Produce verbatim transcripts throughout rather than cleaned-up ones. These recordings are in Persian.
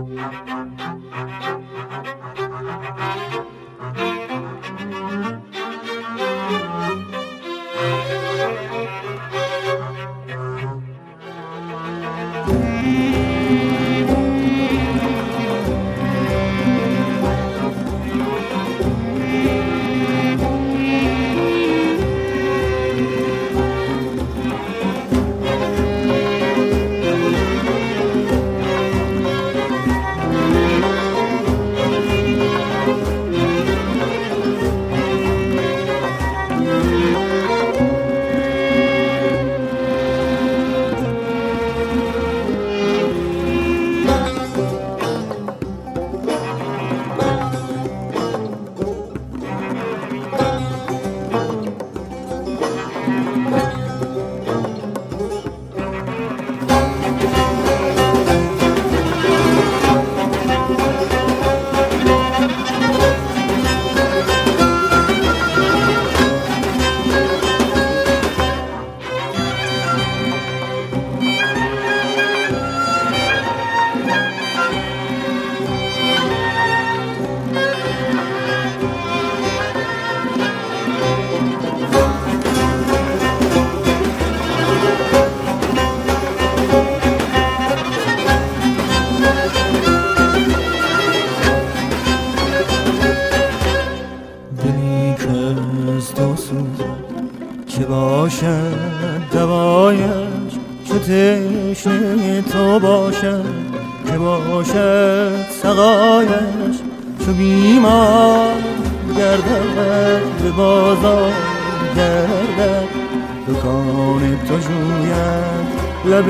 که باشد دوایش چو تشنه تو باشد، که باشد سقایش چو بیمار گردد به بازار گردد، دکان تو جوید لب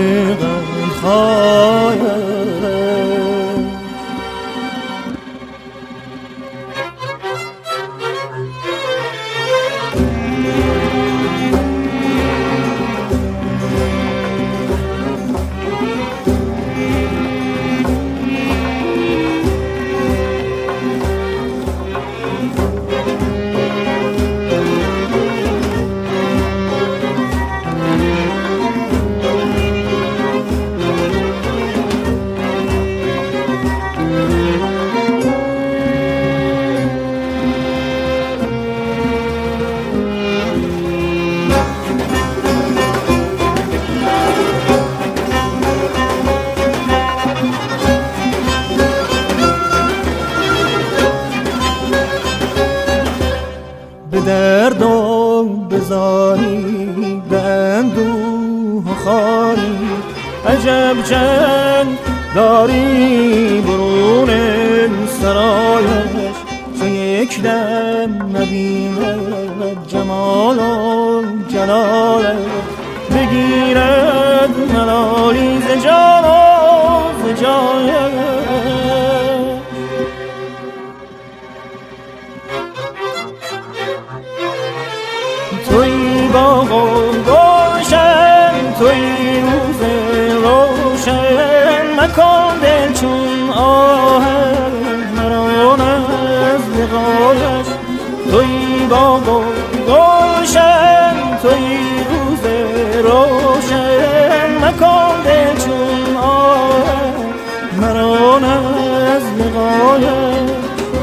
غمخوایش. به درد و بزاری به اندوه و خاری، عجب جنگ داری برون سرایش، چو یک دم نبیند جمال و جلالش، بگیرد ملالی ز جان و ز جایش. توی باغ و گلشن، توی روز روشن، مکن دل چون آهن مران از لقایش. توی باغ و گلشن، توی روز روشن، مکن دل چون آهن مران از لقایش.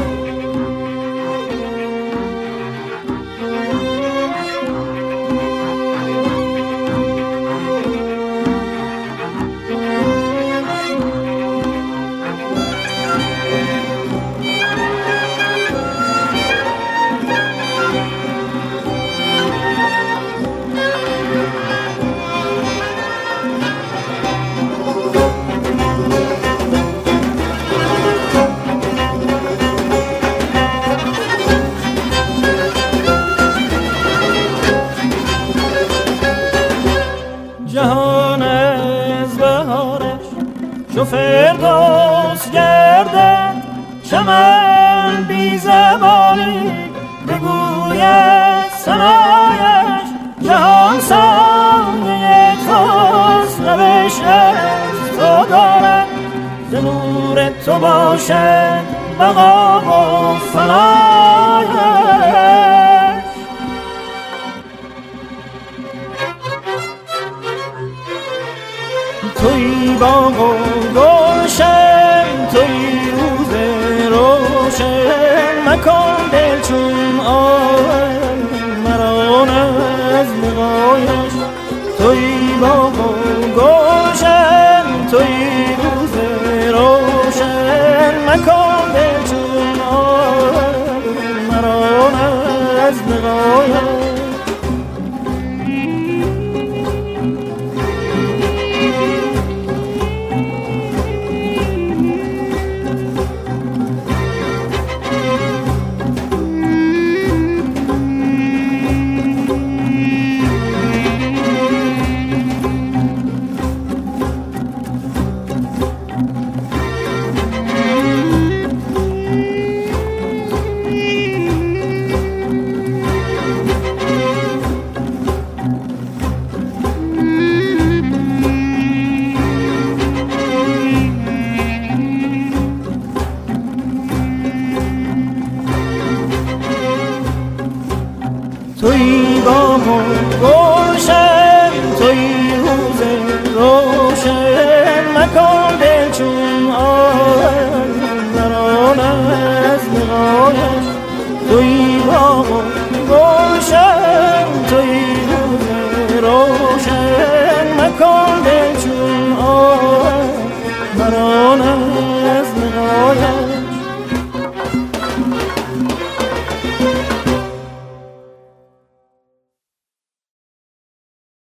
جهان از بهارش چو فردوس گردد، چمن بی زبانی بگوید ثنایش. جهان سایه توست روش از تو دارد، ز نور تو باشد بقا و فنایش. توی باغ و گلشن، توی روز روشن مکن دل چون آن مرا از نگاهش توی باغ و گلشن توی روز روشن مکن دل چون آن مرا از نگاهش توی با من گوشه